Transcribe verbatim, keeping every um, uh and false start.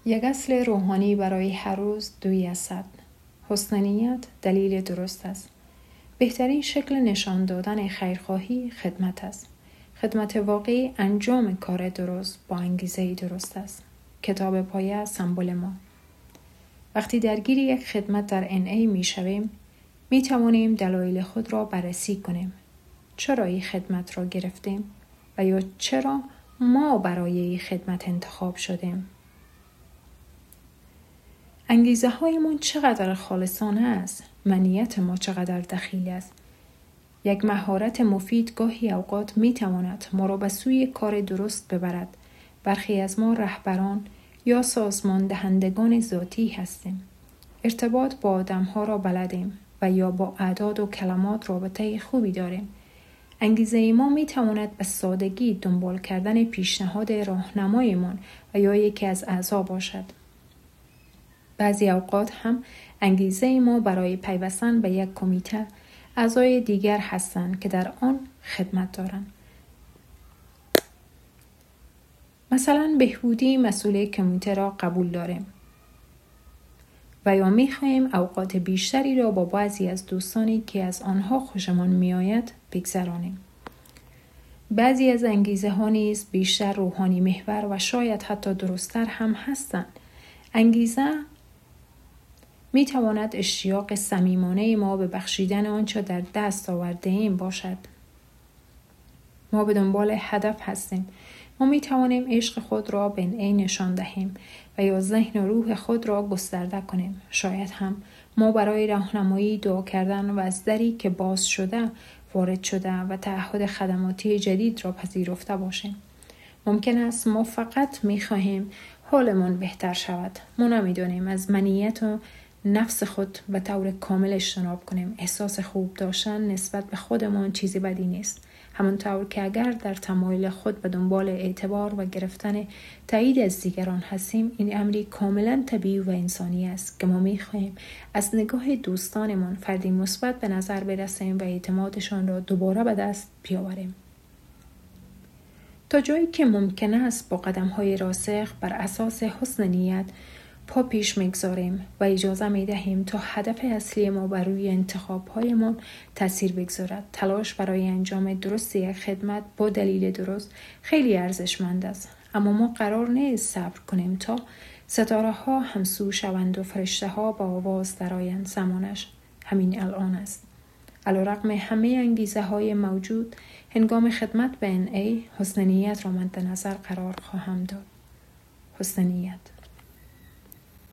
یک اصل روحانی برای هر روز دوی از صد. حسن نیت دلیل درست است. بهترین شکل نشان دادن خیرخواهی خدمت است. خدمت واقعی انجام کار درست با انگیزه درست است. کتاب پایه سمبل ما. وقتی درگیر یک خدمت در ان ای می شویم، می توانیم دلایل خود را بررسی کنیم. چرا این خدمت را گرفتیم و یا چرا ما برای این خدمت انتخاب شدیم؟ انگیزه هایمان چقدر خالصانه است؟ منیت ما چقدر دخیل است؟ یک مهارت مفید گاهی اوقات می تواند ما را به سوی کار درست ببرد. برخی از ما رهبران یا سازمان دهندگان ذاتی هستیم. ارتباط با آدم ها را بلدیم و یا با اعداد و کلمات رابطه خوبی داریم. انگیزه ما می تواند به سادگی دنبال کردن پیشنهاد راهنمایمان و یا یکی از اعضا باشد. بعضی اوقات هم انگیزه ما برای پیوستن به یک کمیته اعضای دیگر هستند که در آن خدمت دارند. مثلا بهبودی مسئول کمیته را قبول داریم و یا می خواهیم اوقات بیشتری را با بعضی از دوستانی که از آنها خوشمان می آید بگذرانیم. بعضی از انگیزه ها نیز بیشتر روحانی محور و شاید حتی درست‌تر هم هستند. انگیزه می تواند اشتیاق صمیمانه ما به بخشیدن آنچه در دست آورده ایم باشد. ما به دنبال هدف هستیم. ما می توانیم عشق خود را به ان ای نشان دهیم و یا ذهن و روح خود را گسترده کنیم. شاید هم ما برای راهنمایی دعا کردن و از دری که باز شده وارد شده و تعهد خدماتی جدید را پذیرفته باشیم. ممکن است ما فقط می خواهیم حالمان بهتر شود. ما نمی‌دانیم از منیت و نفس خود به طور کامل اجتناب کنیم. احساس خوب داشتن نسبت به خودمان چیزی بدی نیست. همانطور که اگر در تمایل خود به دنبال اعتبار و گرفتن تایید از دیگران هستیم، این امری کاملا طبیعی و انسانی است که ما می‌خواهیم از نگاه دوستانمان فردی مثبت به نظر برسیم و اعتمادشان را دوباره به دست بیاوریم. تا جایی که ممکن است با قدم‌های راسخ بر اساس حسن نیت پا پیش میگذاریم و اجازه میدهیم تا هدف اصلی ما بر روی انتخاب‌هایمان تأثیر بگذارد. تلاش برای انجام درست یک خدمت با دلیل درست خیلی ارزشمند است، اما ما قرار نیست صبر کنیم تا ستاره ها همسو شوند و فرشته ها با آواز درآیند. زمانش همین الان است. علیرغم همه انگیزه های موجود، هنگام خدمت به ان ای حسن نیت را مد نظر قرار خواهم داد. حسن نیت.